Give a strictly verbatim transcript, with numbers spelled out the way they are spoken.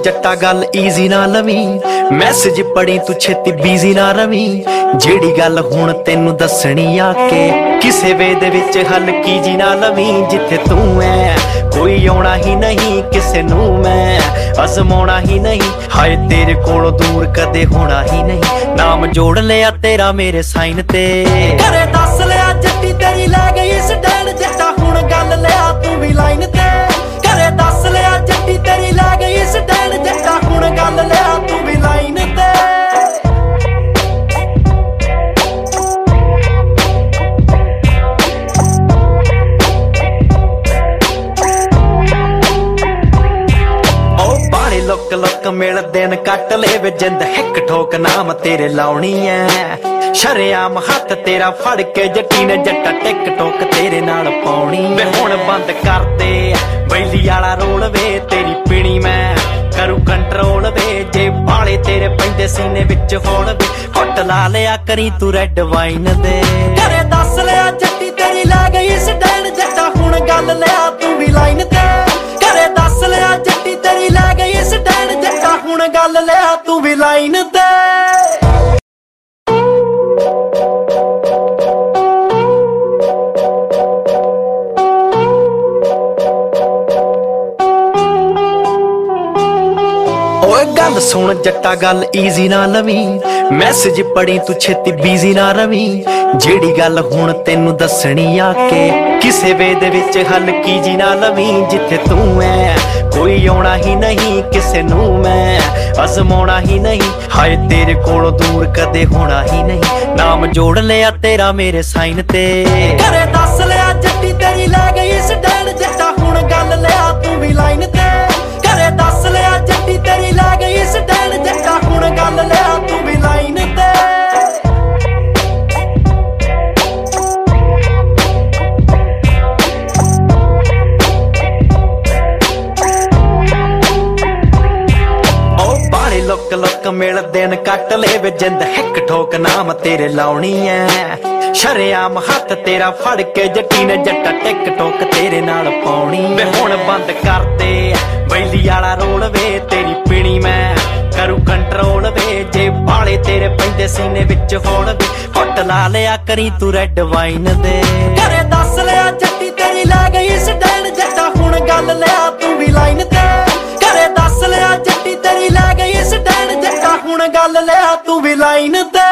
जट्टा गल ईजी ना लवी, मैसेज पढ़ी तू छेती बीजी ना रवी। जेड़ी गल हुण तेनू दसनी आके किसे वे दे विच हल्की जी ना लवी। जिथे तू है कोई आउणा ही नहीं, किसे नू मैं अजमाउणा ही नहीं। हाय तेरे कोलों दूर कदे होना ही नहीं, नाम जोड़ लिया तेरा मेरे साइन ते। घरे दस लिया जट्टी तेरी लै गई स्टैंड, जट्टा हुण गल लिया तू भी लाइन ते। घरे दस लिया जट्टी तेरी लै गई स्टैंड, जट्टा हुण गल लिया तू भी लाइन ते। लुक लुक मिल दिन कट ले वे जिंद, हिक ठोक नाम तेरे लाउणी है। शरेआम हाथ तेरा फड़ के जट्टी ने जट्टा टिक टोक तेरे नाल पाउणी। वे हुण बंद कर दे बैली आला रोल वे, तेरी पीनी मैं करू कंट्रोल वे। जे बाले तेरे पैंदे सीने विच होण वे, घुट ला लिया करी तू रेड वाइन दे। घरे दस लिया जट्टी तेरी लै गई स्टैंड, जट्टा हुण गल लिया तू भी लाइन ते। घरे दस लिया जट्टी तेरी लै गई स्टैंड, जट्टा हुण गल लिया तू भी लाइन ते। गल सुन जट्टा गल ईजी ना लवी, मैसेज पढ़ी तू छेती बीजी ना रवी। जेड़ी गल हुण तेनू दसनी आके किसे वे दे विच हल्की जी ना लवी। जिथे तू है कोई आउणा ही नहीं, किसे नू मैं अजमाउणा ही नहीं। हाय तेरे कोलों दूर कदे होना ही नहीं, नाम जोड़ लिया तेरा मेरे साइन ते। घरे दस लिया जट्टी तेरी लै गई स्टैंड, जट्टा हुण गल लिया तू भी लाइन ते। घरे दस लिया जट्टी तेरी लै गई स्टैंड, जट्टा हुण गल लिया तू भी लाइन ते। लुक लुक मिल दिन कट ले वे जिंद, हिक ठोक नाम तेरे लाउणी है। शरेआम हाथ तेरा फड़ के जट्टी ने जट्टा टिक टोक तेरे नाल पाउणी। वे हुण बंद कर दे बैली आला रोल वे, तेरी पीनी मैं करू कंट्रोल वे। जे बाले तेरे पैंदे सीने विच होण वे, घुट ला लिया करी तू रेड वाइन दे। घरे दस लिया जट्टी तेरी लै गई स्टैंड, जट्टा हुण गल लिया तू भी लाइन ते। घरे दस लिया जट्टी तेरी लै गई स्टैंड, जट्टा हुण गल लिया तू भी लाइन ते।